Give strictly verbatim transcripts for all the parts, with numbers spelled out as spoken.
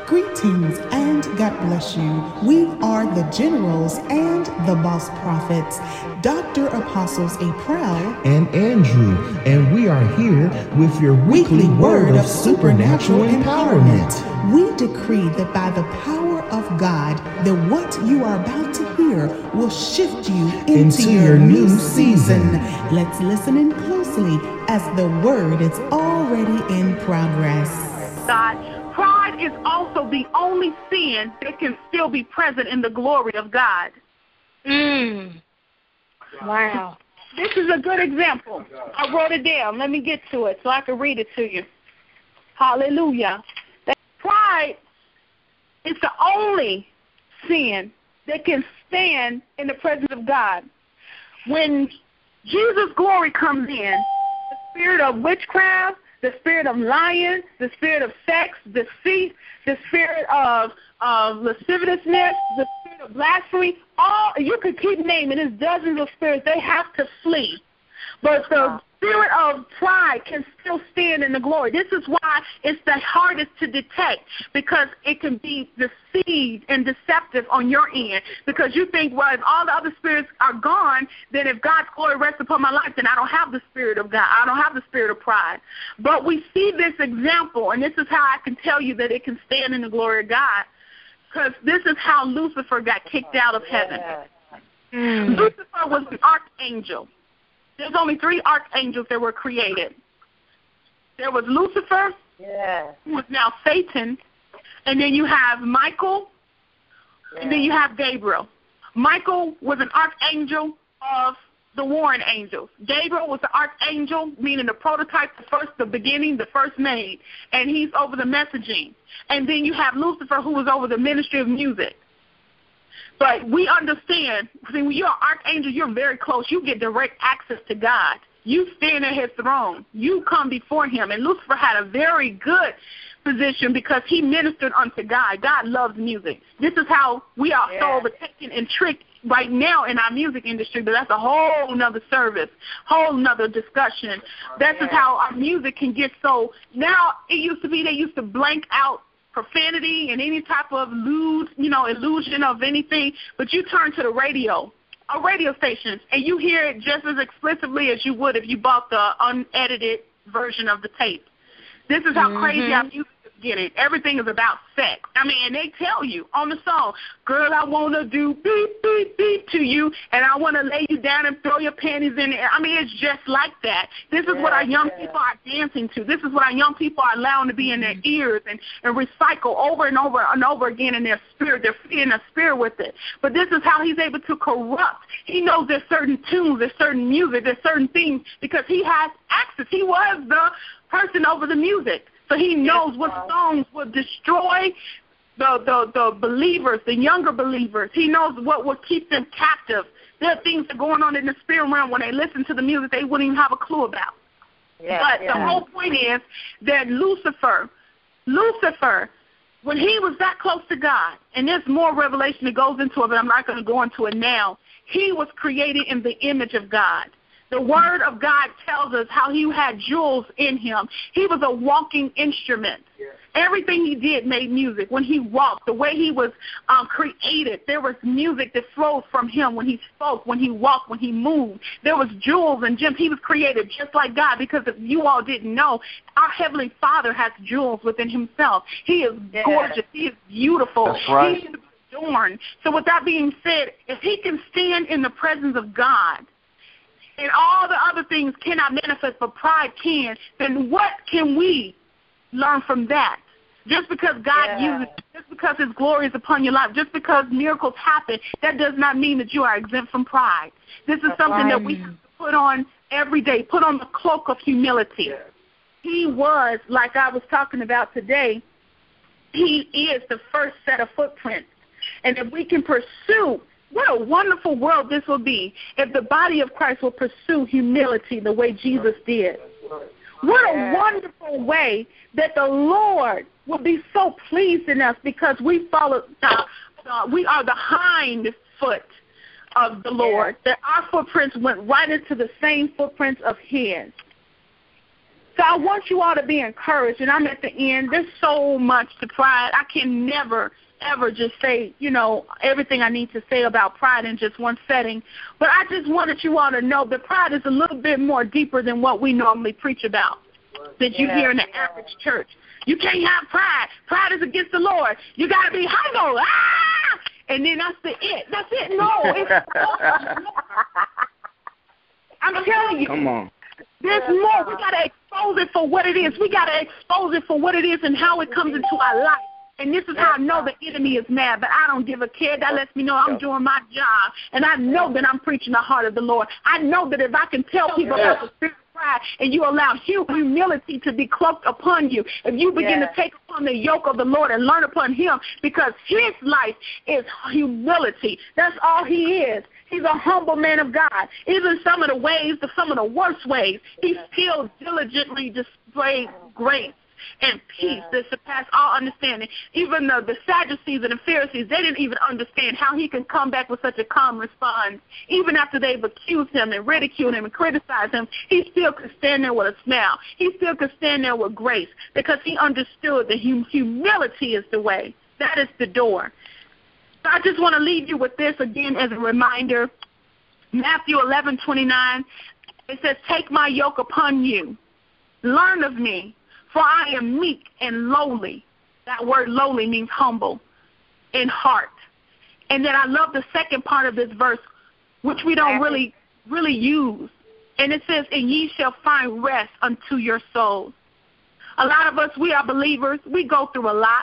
Greetings and God bless you. We are the Generals and the Boss Prophets, Doctor Apostles April and Andrew, and we are here with your weekly word of supernatural empowerment. We decree that by the power of God, that what you are about to hear will shift you into, into your, your new new season. season. Let's listen in closely as the word is already in progress. God, pride is also the only sin that can still be present in the glory of God. Mm. Wow. This is a good example. I wrote it down. Let me get to it so I can read it to you. Hallelujah. That pride is the only sin that can stand in the presence of God. When Jesus' glory comes in, the spirit of witchcraft, the spirit of lying, the spirit of sex, deceit, the spirit of, of lasciviousness, the spirit of blasphemy, all you could keep naming. There's dozens of spirits. They have to flee. But the spirit of pride can still stand in the glory. This is why it's the hardest to detect, because it can be deceived and deceptive on your end, because you think, well, if all the other spirits are gone, then if God's glory rests upon my life, then I don't have the spirit of God. I don't have the spirit of pride. But we see this example, and this is how I can tell you that it can stand in the glory of God, because this is how Lucifer got kicked out of heaven. Mm. Lucifer was the archangel. There's only three archangels that were created. There was Lucifer, yeah. who is now Satan, and then you have Michael, yeah. and then you have Gabriel. Michael was an archangel of the warring angels. Gabriel was the archangel, meaning the prototype, the first, the beginning, the first made, and he's over the messaging. And then you have Lucifer, who was over the ministry of music. But we understand, see, when you're an archangel, you're very close. You get direct access to God. You stand at his throne. You come before him. And Lucifer had a very good position because he ministered unto God. God loves music. This is how we are yeah. so overtaken and tricked right now in our music industry, but that's a whole nother service, whole nother discussion. This yeah. is how our music can get so, now it used to be they used to blank out profanity and any type of lewd, you know, illusion of anything, but you turn to the radio, or radio stations, and you hear it just as explicitly as you would if you bought the unedited version of the tape. This is how mm-hmm. crazy our music is getting. Everything is about sex. I mean, and they tell you on the song, girl, I want to do beep, beep, beep to you, and I want to lay you down and throw your panties in there. I mean, it's just like that. This is yeah, what our young yeah. people are dancing to. This is what our young people are allowing to be in their ears and, and recycle over and over and over again in their spirit. They're feeding their spirit with it. But this is how he's able to corrupt. He knows there's certain tunes, there's certain music, there's certain things, because he has access. He was the person over the music. So he knows what songs will destroy the, the, the believers, the younger believers. He knows what will keep them captive. There are things that are going on in the spirit realm when they listen to the music they wouldn't even have a clue about. Yeah, but yeah. the whole point is that Lucifer, Lucifer, when he was that close to God, and there's more revelation that goes into it, but I'm not going to go into it now, he was created in the image of God. The word of God tells us how he had jewels in him. He was a walking instrument. Yeah. Everything he did made music. When he walked, the way he was um, created, there was music that flowed from him when he spoke, when he walked, when he moved. There was jewels and gems. He was created just like God, because if you all didn't know, our Heavenly Father has jewels within himself. He is yeah. gorgeous. He is beautiful. That's right. He is adorned. So with that being said, if he can stand in the presence of God, and all the other things cannot manifest, but pride can, then what can we learn from that? Just because God yeah. uses, just because his glory is upon your life, just because miracles happen, that does not mean that you are exempt from pride. This is That's something right. that we have to put on every day, put on the cloak of humility. Yeah. He was, like I was talking about today, he is the first set of footprints. And if we can pursue, what a wonderful world this will be if the body of Christ will pursue humility the way Jesus did. What a wonderful way that the Lord will be so pleased in us, because we follow, uh, uh, we are the hind foot of the Lord, that our footprints went right into the same footprints of his. So I want you all to be encouraged, and I'm at the end. There's so much to pride. I can never, ever just say, you know, everything I need to say about pride in just one setting. But I just wanted you all to know that pride is a little bit more deeper than what we normally preach about, that you Yeah, hear in the yeah. average church. You can't have pride. Pride is against the Lord. You got to be humble. Ah! And then that's the it. That's it. No. It's I'm telling you. Come on. There's more. We got to expose it for what it is. We got to expose it for what it is and how it comes into our life. And this is how I know the enemy is mad, but I don't give a care. That lets me know I'm doing my job. And I know that I'm preaching the heart of the Lord. I know that if I can tell people about the spirit of pride and you allow humility to be cloaked upon you, if you begin Yes. to take upon the yoke of the Lord and learn upon him, because his life is humility. That's all he is. He's a humble man of God. Even some of the ways, the, some of the worst ways, he still diligently displayed grace and peace that surpass all understanding. Even the, the Sadducees and the Pharisees, they didn't even understand how he can come back with such a calm response. Even after they've accused him and ridiculed him and criticized him, he still could stand there with a smile. He still could stand there with grace because he understood that hum- humility is the way. That is the door. So I just want to leave you with this again as a reminder. Matthew eleven twenty-nine, it says, take my yoke upon you. Learn of me, for I am meek and lowly. That word lowly means humble in heart. And then I love the second part of this verse, which we don't really, really use. And it says, and ye shall find rest unto your souls. A lot of us, we are believers. We go through a lot.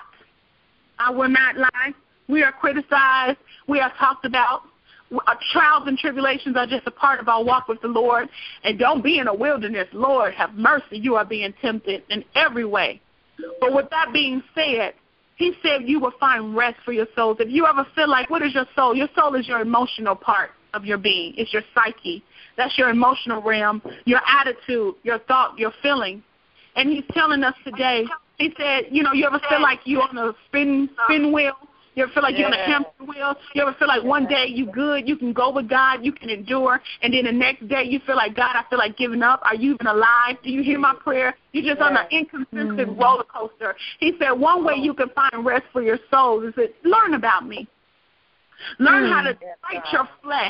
I will not lie. We are criticized. We are talked about. Our trials and tribulations are just a part of our walk with the Lord. And don't be in a wilderness. Lord, have mercy. You are being tempted in every way. But with that being said, he said you will find rest for your souls. If you ever feel like, what is your soul? Your soul is your emotional part of your being. It's your psyche. That's your emotional realm, your attitude, your thought, your feeling. And he's telling us today, he said, you know, you ever feel like you're on a spin, spin wheel? You ever feel like you're on a hamster wheel? You ever feel like one day you good, you can go with God, you can endure, and then the next day you feel like, God, I feel like giving up. Are you even alive? Do you hear my prayer? You're just on an inconsistent mm-hmm. roller coaster. He said one way you can find rest for your souls is that learn about me. Learn mm-hmm. how to fight your flesh.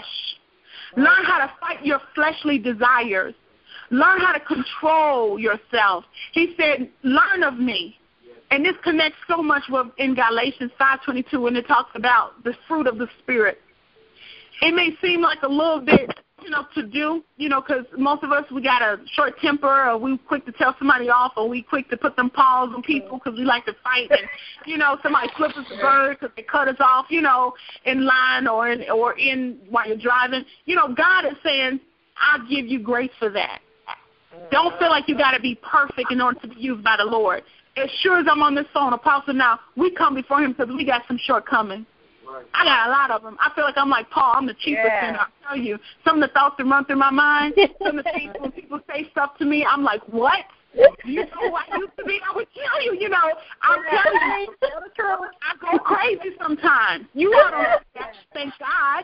Learn how to fight your fleshly desires. Learn how to control yourself. He said, learn of me. And this connects so much with in Galatians five twenty-two when it talks about the fruit of the Spirit. It may seem like a little bit, you know, to do, you know, because most of us, we got a short temper, or we quick to tell somebody off, or we quick to put them paws on people because we like to fight. And, you know, somebody flips us a bird because they cut us off, you know, in line or in, or in while you're driving. You know, God is saying, I'll give you grace for that. Don't feel like you got to be perfect in order to be used by the Lord. As sure as I'm on this phone, Apostle, now, we come before him because we got some shortcomings. Right. I got a lot of them. I feel like I'm like Paul. I'm the chiefest yeah. sinner. I'll tell you. Some of the thoughts that run through my mind, some of the things when people say stuff to me, I'm like, what? You know who I used to be? I would tell you, you know. I'm telling you. I go crazy sometimes. You all don't know that. Thank God.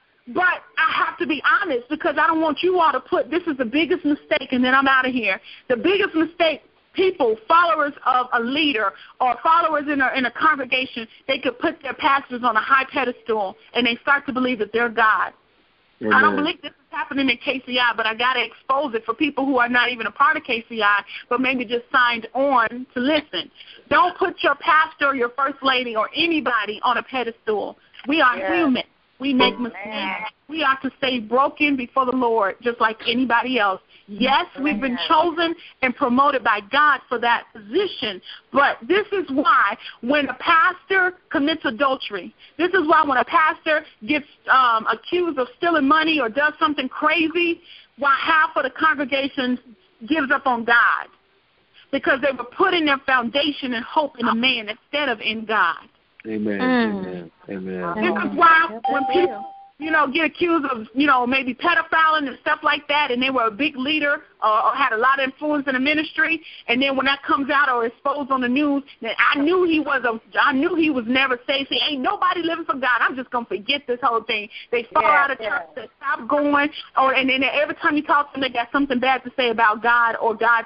But I have to be honest because I don't want you all to put, this is the biggest mistake, and then I'm out of here. The biggest mistake, people, followers of a leader or followers in a, in a congregation, they could put their pastors on a high pedestal and they start to believe that they're God. Amen. I don't believe this is happening in K C I, but I got to expose it for people who are not even a part of K C I, but maybe just signed on to listen. Don't put your pastor or your first lady or anybody on a pedestal. We are yeah. human. We make mistakes. We are to stay broken before the Lord just like anybody else. Yes, we've been chosen and promoted by God for that position, but this is why when a pastor commits adultery, this is why when a pastor gets um, accused of stealing money or does something crazy, why half of the congregation gives up on God, because they were putting their foundation and hope in a man instead of in God. Amen. Mm. Amen. Amen. This is why when people, you know, get accused of, you know, maybe pedophiling and stuff like that, and they were a big leader or, or had a lot of influence in the ministry, and then when that comes out or exposed on the news, then I knew he was a, I knew he was never safe. See, ain't nobody living for God. I'm just gonna forget this whole thing. They fall yeah, out of yeah. church, they stop going, or and then every time you talk to them, they got something bad to say about God or God's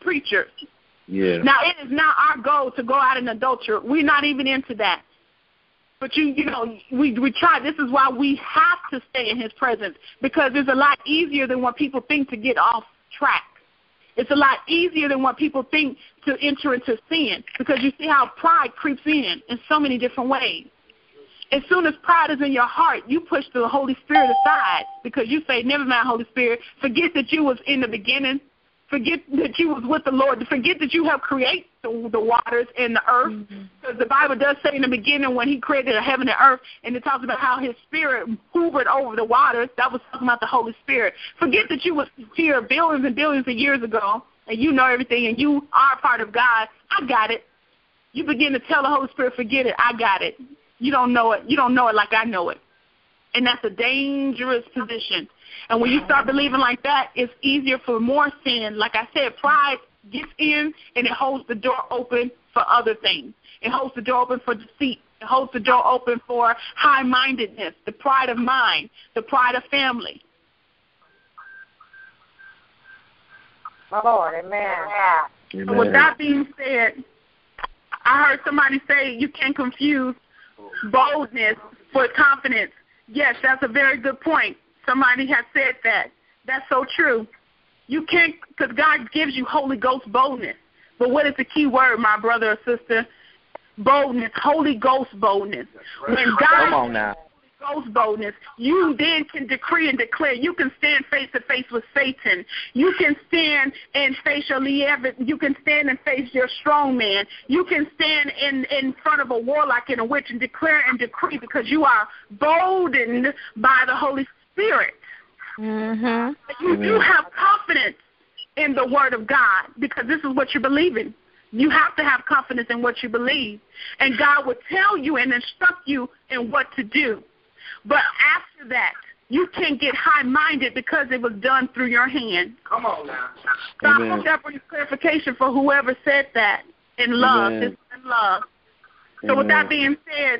preachers. Yeah. Now, it is not our goal to go out in adultery. We're not even into that. But, you you know, we we try. This is why we have to stay in his presence, because it's a lot easier than what people think to get off track. It's a lot easier than what people think to enter into sin, because you see how pride creeps in in so many different ways. As soon as pride is in your heart, you push the Holy Spirit aside, because you say, never mind, Holy Spirit, forget that you was in the beginning. Forget that you was with the Lord. Forget that you have created the, the waters and the earth. Because mm-hmm. the Bible does say in the beginning when he created the heaven and earth, and it talks about how his spirit hovered over the waters. That was talking about the Holy Spirit. Forget that you was here billions and billions of years ago, and you know everything, and you are a part of God. I got it. You begin to tell the Holy Spirit, forget it. I got it. You don't know it. You don't know it like I know it. And that's a dangerous position. And when you start believing like that, it's easier for more sin. Like I said, pride gets in, and it holds the door open for other things. It holds the door open for deceit. It holds the door open for high-mindedness, the pride of mind, the pride of family. My Lord, amen. Amen. And with that being said, I heard somebody say you can't confuse boldness with confidence. Yes, that's a very good point. Somebody has said that. That's so true. You can't, because God gives you Holy Ghost boldness. But what is the key word, my brother or sister? Boldness, Holy Ghost boldness. When God Come on now. Holy Ghost boldness, you then can decree and declare. You can stand face to face with Satan. You can stand and face your Leviathan. You can stand and face your strong man. You can stand in, in front of a warlock and a witch and declare and decree, because you are boldened by the Holy Spirit. Mm-hmm. You do have confidence in the Word of God, because this is what you believe in. You have to have confidence in what you believe. And God will tell you and instruct you in what to do. But after that, you can't get high-minded because it was done through your hand. Come on now. So I hope that brings clarification for whoever said that in love. Amen. This is in love. So Amen. with that being said,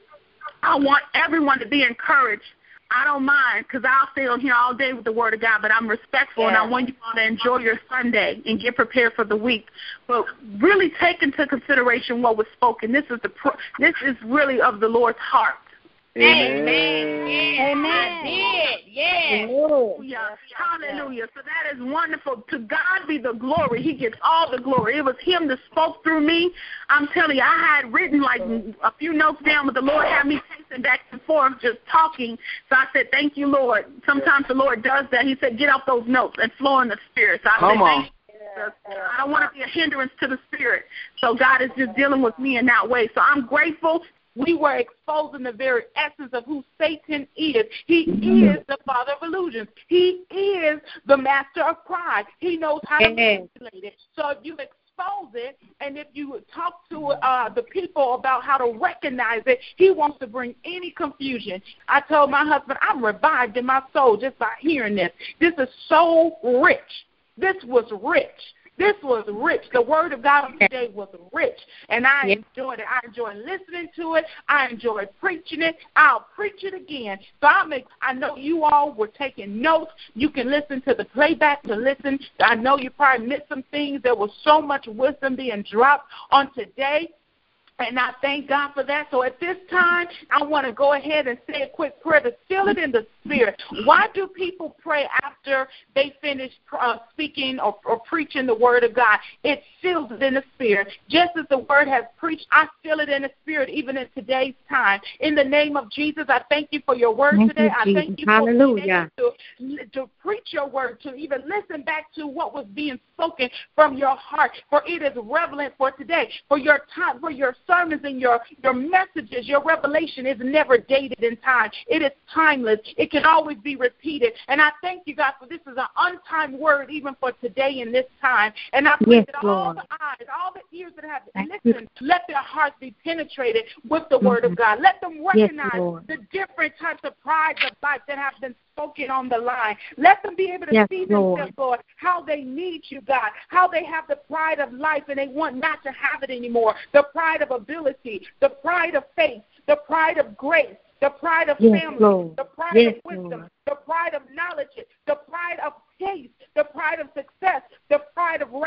I want everyone to be encouraged. I don't mind, because I'll stay on here all day with the Word of God, but I'm respectful, yeah. and I want you all to enjoy your Sunday and get prepared for the week. But really take into consideration what was spoken. This is the pro- this is really of the Lord's heart. Amen. Amen. Amen. I did. Yes. Hallelujah. Hallelujah. So that is wonderful. To God be the glory. He gets all the glory. It was him that spoke through me. I'm telling you, I had written like a few notes down, but the Lord had me pacing back and forth just talking. So I said, thank you, Lord. Sometimes the Lord does that. He said, get off those notes and flow in the Spirit. So I Come said, on. thank you. I don't want to be a hindrance to the Spirit. So God is just dealing with me in that way. So I'm grateful. We were exposing the very essence of who Satan is. He is the father of illusions. He is the master of pride. He knows how to manipulate it. So if you expose it, and if you talk to uh, the people about how to recognize it, he wants to bring any confusion. I told my husband, I'm revived in my soul just by hearing this. This is so rich. This was rich. This was rich. The Word of God today was rich, and I yep. enjoyed it. I enjoyed listening to it. I enjoyed preaching it. I'll preach it again. So I make. I know you all were taking notes. You can listen to the playback to listen. I know you probably missed some things. There was so much wisdom being dropped on today. And I thank God for that. So at this time, I want to go ahead and say a quick prayer to seal it in the Spirit. Why do people pray after they finish uh, speaking or, or preaching the Word of God? It seals it in the Spirit. Just as the Word has preached, I seal it in the Spirit even in today's time. In the name of Jesus, I thank you for your Word thank today. You, I thank you Hallelujah. for being able to, to preach your Word, to even listen back to what was being spoken from your heart, for it is relevant for today, for your time, for your sermons and your, your messages, your revelation is never dated in time. It is timeless. It can always be repeated. And I thank you, God, for this is an untimed word even for today in this time. And I pray yes, that Lord. all the eyes, all the ears that have thank listened, you. let their hearts be penetrated with the mm-hmm. Word of God. Let them recognize yes, the different types of pride of life that have been spoken on the line. Let them be able to yes, see Lord. themselves, Lord, how they need you, God, how they have the pride of life and they want not to have it anymore, the pride of ability, the pride of faith, the pride of grace, the pride of yes, family, Lord. the pride yes, of wisdom, Lord. the pride of knowledge, the pride of taste, the pride of success, the pride of race, the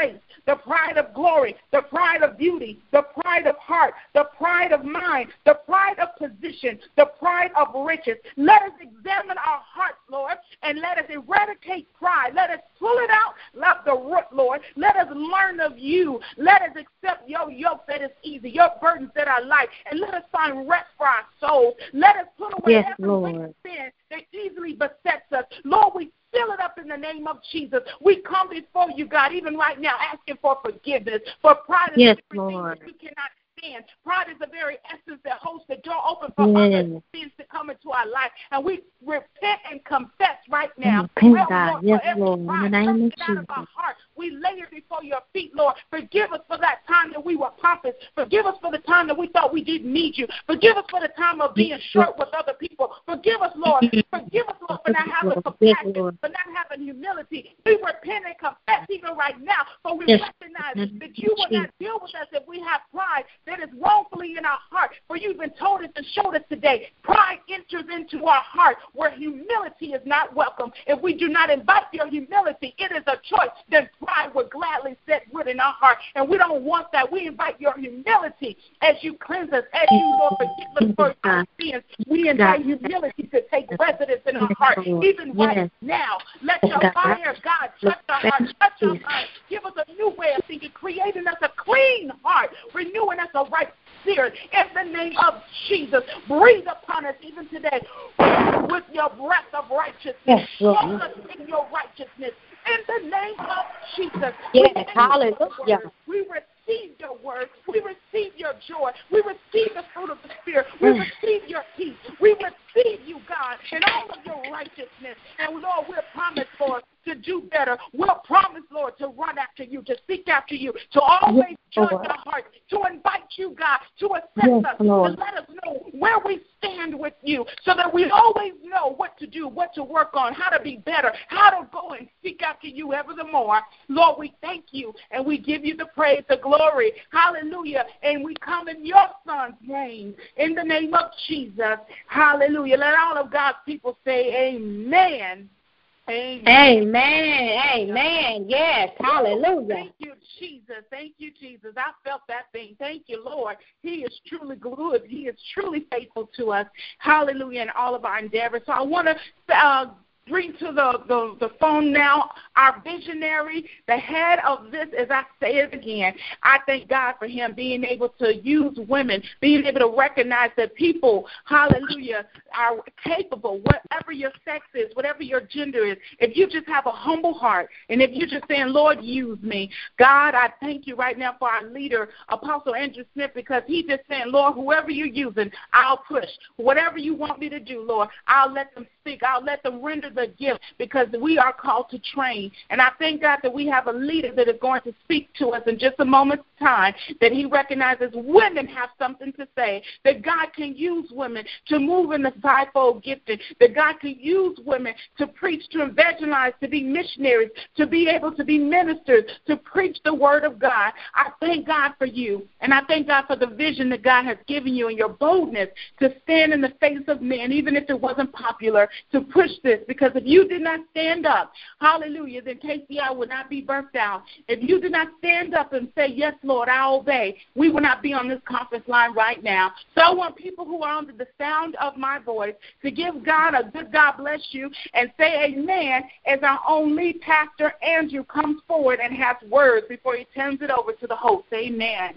the pride of glory, the pride of beauty, the pride of heart, the pride of mind, the pride of position, the pride of riches. Let us examine our hearts, Lord, and let us eradicate pride. Let us pull it out like the root, Lord. Let us learn of you. Let us accept your yoke that is easy, your burdens that are light, and let us find rest for our souls. Let us put away yes, every Lord. weight of sin that easily besets us. Lord, we fill it up in the name of Jesus. We come before you, God, even right now, asking for forgiveness. For pride is yes, everything Lord. that we cannot stand. Pride is the very essence that holds the door open for yes. other sins to come into our life. And we repent and confess right now. Repent, well, God. Lord, yes, for every Lord. In pride the name of out Jesus. of our heart, we lay it before your feet, Lord. Forgive us for that time that we were pompous. Forgive us for the time that we thought we didn't need you. Forgive us for the time of being short with other people. Forgive us, Lord. Forgive us, Lord, for not having compassion, for not having humility. We repent and confess even right now, for we yes. recognize that you will not deal with us if we have pride that is wrongfully in our heart. For you've been told us and showed us today, pride enters into our heart where humility is not welcome. If we do not invite your humility, it is a choice, then pride would gladly set root in our heart. And we don't want that. We invite your humility as you cleanse us, as you, Lord, forgive us for our sins. We invite humility to take residence in our heart, even right now. Let your fire, God, touch our heart, touch our mind. Give us a new way of thinking, creating us a clean heart, renewing us a right spirit. In the name of Jesus, breathe upon us even today with your breath of righteousness. Yes, Walk us in your righteousness. In the name of Jesus. Yes, hallelujah. We receive your word. We receive your joy. We receive the fruit of the Spirit. We receive your peace. We receive you, God, and all of your righteousness. And, Lord, we're promised, Lord, to do better. We're promised, Lord, to run after you, to seek after you, to always judge our hearts, to invite you, God, to assess yes, us, Lord. to let us know where we stand with you, so that we always know what to do, what to work on, how to be better, how to go and seek after you ever the more. Lord, we thank you, and we give you the praise, the glory. Hallelujah. And we come in your Son's name, in the name of Jesus. Hallelujah. Let all of God's people say amen. Amen. Amen. Amen. Yes. Hallelujah. Thank you, Jesus. Thank you, Jesus. I felt that thing. Thank you, Lord. He is truly good. He is truly faithful to us. Hallelujah in all of our endeavors. So I want to uh, bring to the, the, the phone now our visionary, the head of this, as I say it again. I thank God for him being able to use women, being able to recognize that people, hallelujah, are capable, whatever your sex is, whatever your gender is. If you just have a humble heart, and if you're just saying, Lord, use me. God, I thank you right now for our leader, Apostle Andrew Smith, because he's just saying, Lord, whoever you're using, I'll push. Whatever you want me to do, Lord, I'll let them speak. I'll let them render the gift, because we are called to train. And I thank God that we have a leader that is going to speak to us in just a moment's time, that he recognizes women have something to say, that God can use women to move in the fivefold gifting, that God can use women to preach, to evangelize, to be missionaries, to be able to be ministers, to preach the word of God. I thank God for you, and I thank God for the vision that God has given you and your boldness to stand in the face of men, even if it wasn't popular, to push this, because if you did not stand up, hallelujah, then K C I would not be birthed out. If you did not stand up and say, yes, Lord, I obey, we would not be on this conference line right now. So I want people who are under the sound of my voice to give God a good God bless you and say amen as our own lead pastor, Andrew, comes forward and has words before he turns it over to the host. Amen.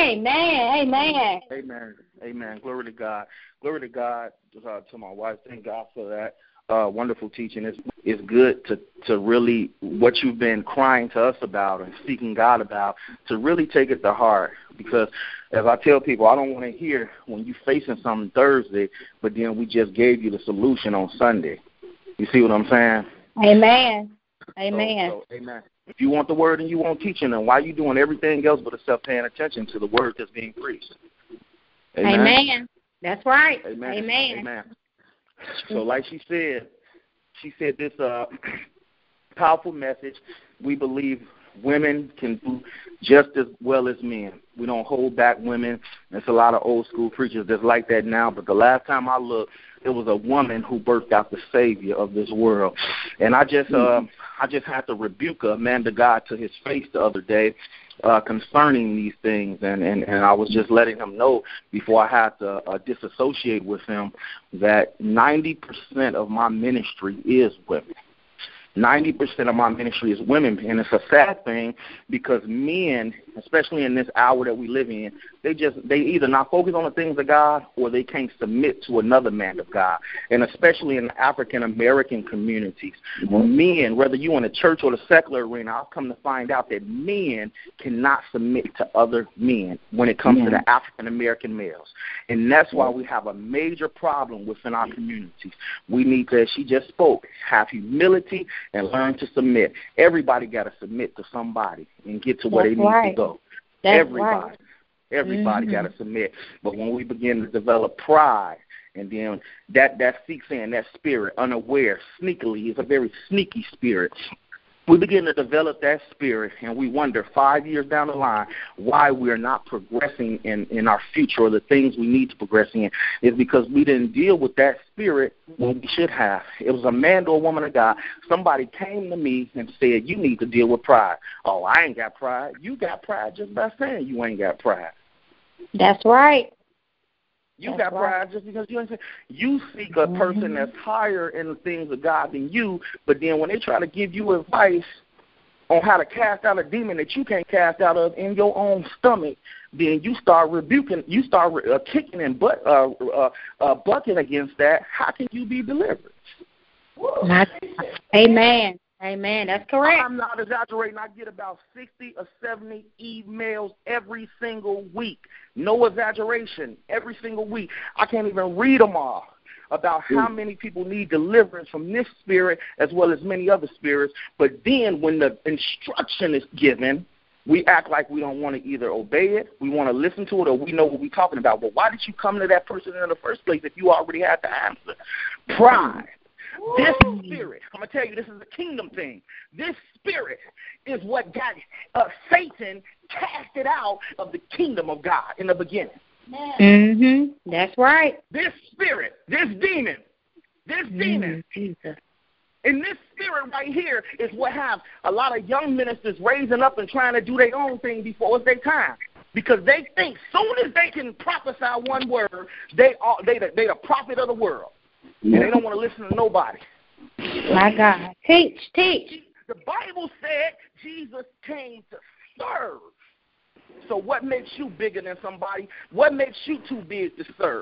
Amen. Amen. Amen. Amen. Glory to God. Glory to God, uh, to my wife. Thank God for that. Uh, wonderful teaching. It's, it's good to, to really, what you've been crying to us about and seeking God about, to really take it to heart. Because as I tell people, I don't want to hear when you're facing something Thursday, but then we just gave you the solution on Sunday. You see what I'm saying? Amen. Amen. So, so, amen. If you want the word and you want teaching, then why are you doing everything else but except paying attention to the word that's being preached? Amen. Amen. That's right. Amen. Amen. Amen. So like she said, she said this uh, powerful message. We believe women can do just as well as men. We don't hold back women. There's a lot of old school preachers that's like that now, but the last time I looked, it was a woman who birthed out the Savior of this world. And I just uh, I just had to rebuke a man to God to his face the other day uh, concerning these things. And, and, and I was just letting him know before I had to uh, disassociate with him that ninety percent of my ministry is women. ninety percent of my ministry is women, and it's a sad thing because men, especially in this hour that we live in, they just they either not focus on the things of God or they can't submit to another man of God. And especially in the African American communities, mm-hmm. men, whether you in the church or the secular arena, I've come to find out that men cannot submit to other men when it comes yeah. to the African American males. And that's why we have a major problem within our communities. We need to, as she just spoke, have humility and learn to submit. Everybody got to submit to somebody and get to where That's they need right. to go. That's Everybody. Right. Everybody mm-hmm. got to submit. But when we begin to develop pride, and then that, that seeks in, that spirit, unaware, sneakily, is a very sneaky spirit. We begin to develop that spirit, and we wonder five years down the line why we're not progressing in, in our future or the things we need to progress in is because we didn't deal with that spirit when we should have. It was a man or a woman of God. Somebody came to me and said, you need to deal with pride. Oh, I ain't got pride. You got pride just by saying you ain't got pride. That's right. You That's got right. pride just because you ain't say. You seek a person mm-hmm. that's higher in the things of God than you, but then when they try to give you advice on how to cast out a demon that you can't cast out of in your own stomach, then you start rebuking, you start uh, kicking and butt, uh, uh, uh, bucking against that. How can you be delivered? Not, amen. Amen. That's correct. I'm not exaggerating. I get about sixty or seventy emails every single week. No exaggeration. Every single week. I can't even read them all about how many people need deliverance from this spirit as well as many other spirits. But then when the instruction is given, we act like we don't want to either obey it, we want to listen to it, or we know what we're talking about. But why did you come to that person in the first place if you already had the answer? Pride. This spirit, I'm going to tell you, this is a kingdom thing. This spirit is what got uh, Satan casted out of the kingdom of God in the beginning. Mm-hmm. That's right. This spirit, this demon, this mm, demon, Jesus. And this spirit right here is what have a lot of young ministers raising up and trying to do their own thing before it's their time. Because they think soon as they can prophesy one word, they are they the, they the prophet of the world. And they don't want to listen to nobody. My God. Teach, teach. The Bible said Jesus came to serve. So what makes you bigger than somebody? What makes you too big to serve?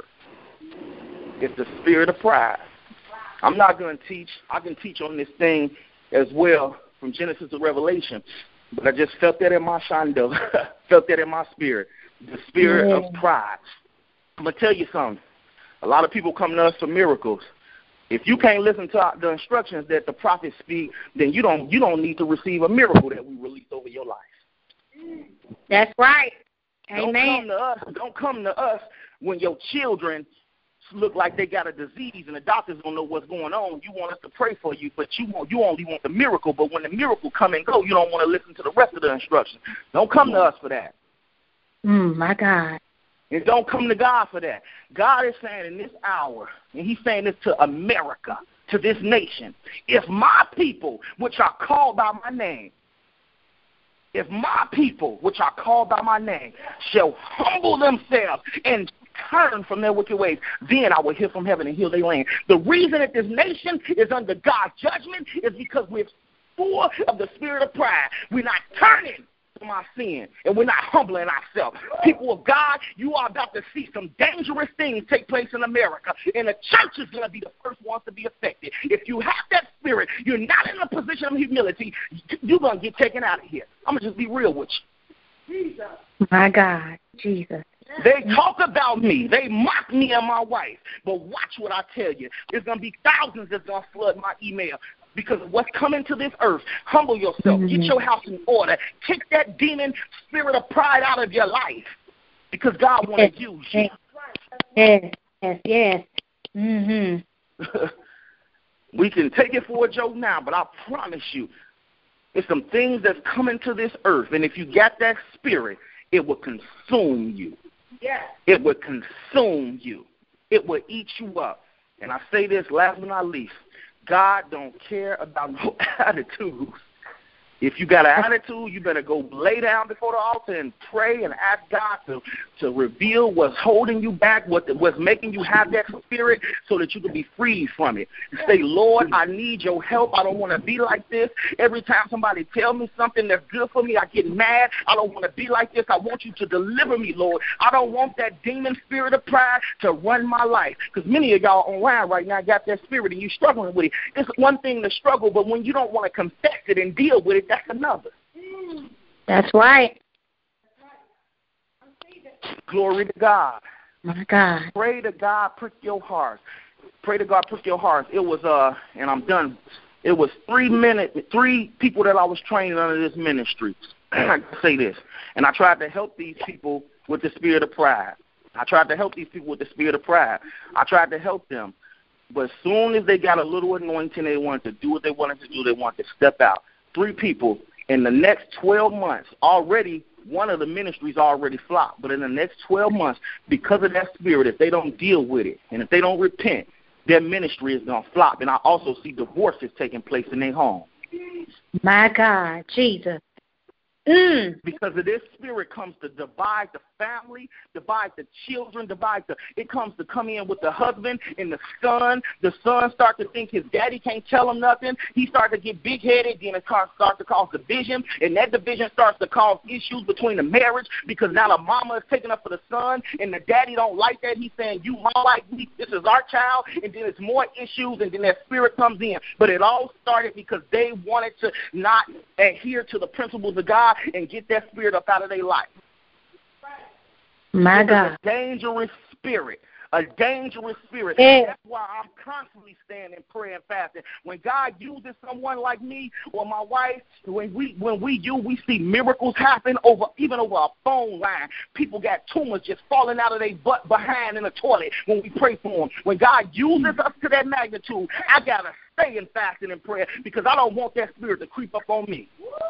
It's the spirit of pride. I'm not going to teach. I can teach on this thing as well from Genesis to Revelation. But I just felt that in my shando, felt that in my spirit, the spirit yeah. of pride. I'm going to tell you something. A lot of people come to us for miracles. If you can't listen to the instructions that the prophets speak, then you don't you don't need to receive a miracle that we release over your life. That's right. Don't Amen. come to us. Don't come to us when your children look like they got a disease and the doctors don't know what's going on. You want us to pray for you, but you want you only want the miracle. But when the miracle come and go, you don't want to listen to the rest of the instructions. Don't come to us for that. Mm, my God. And don't come to God for that. God is saying in this hour, and he's saying this to America, to this nation, if my people, which are called by my name, if my people, which are called by my name, shall humble themselves and turn from their wicked ways, then I will hear from heaven and heal their land. The reason that this nation is under God's judgment is because we're full of the spirit of pride. We're not turning from our sin, and we're not humbling ourselves. People of God, you are about to see some dangerous things take place in America, and the church is going to be the first ones to be affected. If you have that spirit, you're not in a position of humility, you're going to get taken out of here. I'm going to just be real with you. Jesus. My God, Jesus. They talk about me. They mock me and my wife. But watch what I tell you. There's going to be thousands that's going to flood my email because of what's coming to this earth. Humble yourself. Mm-hmm. Get your house in order. Kick that demon spirit of pride out of your life because God wants to use you. Yes, yes, yes. Mm-hmm. We can take it for a joke now, but I promise you, It's some things that's coming to this earth, and if you got that spirit, it will consume you. Yes. It will consume you. It will eat you up. And I say this last but not least, God don't care about no attitudes. If you got an attitude, you better go lay down before the altar and pray and ask God to, to reveal what's holding you back, what what's making you have that spirit so that you can be freed from it. And say, Lord, I need your help. I don't want to be like this. Every time somebody tells me something that's good for me, I get mad. I don't want to be like this. I want you to deliver me, Lord. I don't want that demon spirit of pride to run my life. Because many of y'all online right now got that spirit and you're struggling with it. It's one thing to struggle, but when you don't want to confess it and deal with it, that's another. That's right. Glory to God. My God. Pray to God, prick your heart. Pray to God, prick your heart. It was, uh, and I'm done. It was three minutes, three people that I was training under this ministry. I can say this. And I tried to help these people with the spirit of pride. I tried to help these people with the spirit of pride. I tried to help them. But as soon as they got a little anointing, they wanted to do what they wanted to do. They wanted to step out. Three people. In the next twelve months, already one of the ministries already flopped. But in the next twelve months, because of that spirit, if they don't deal with it and if they don't repent, their ministry is going to flop. And I also see divorces taking place in their home. My God, Jesus. Mm. Because of this spirit comes to divide the family, divide the children, divide the, it comes to come in with the husband and the son. The son starts to think his daddy can't tell him nothing. He starts to get big-headed, then it starts to cause division, and that division starts to cause issues between the marriage because now the mama is taking up for the son, and the daddy don't like that. He's saying, you mom like me, this is our child, and then it's more issues, and then that spirit comes in. But it all started because they wanted to not adhere to the principles of God and get that spirit up out of their life. My it's God. A dangerous spirit. A dangerous spirit. Yeah. That's why I'm constantly standing, praying, fasting. When God uses someone like me or my wife, when we when we do, we see miracles happen over even over a phone line. People got tumors just falling out of their butt behind in the toilet when we pray for them. When God uses us to that magnitude, I gotta stay in fasting and prayer because I don't want that spirit to creep up on me.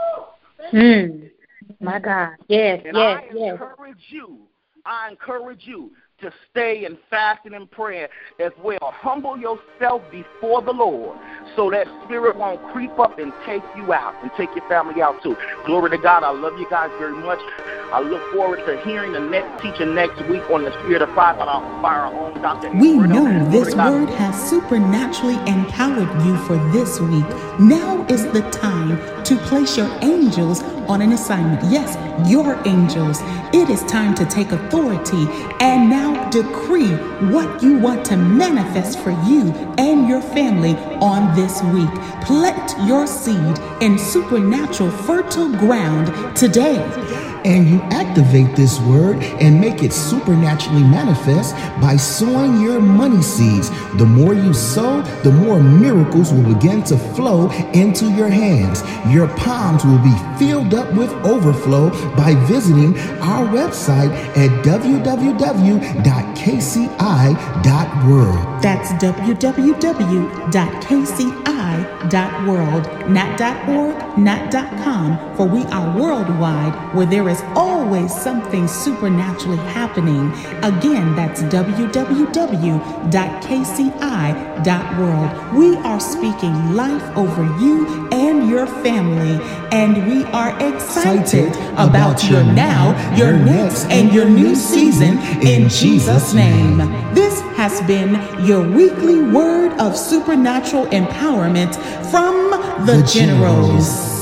Mm. My God. Yes, and yes, I yes. encourage you, I encourage you to stay in fasting and prayer as well. Humble yourself before the Lord so that spirit won't creep up and take you out and take your family out too. Glory to God. I love you guys very much. I look forward to hearing the next teaching next week on the spirit of pride by our own Doctor We Abraham. know this Glory word has supernaturally empowered you for this week. Now is the time to place your angels on an assignment. Yes, your angels. It is time to take authority and now decree what you want to manifest for you and your family on this week. Plant your seed in supernatural fertile ground today. And you activate this word and make it supernaturally manifest by sowing your money seeds. The more you sow, the more miracles will begin to flow into your hands. Your palms will be filled up with overflow by visiting our website at w w w dot k c i dot world. That's w w w dot k c i dot world, not .org, not .com, for we are worldwide, where there is always something supernaturally happening. Again, that's w w w dot k c i dot world. We are speaking life over you and your family, and we are excited about your now, your next, and your new season in Jesus' name. This has been your weekly word of supernatural empowerment from the Generals.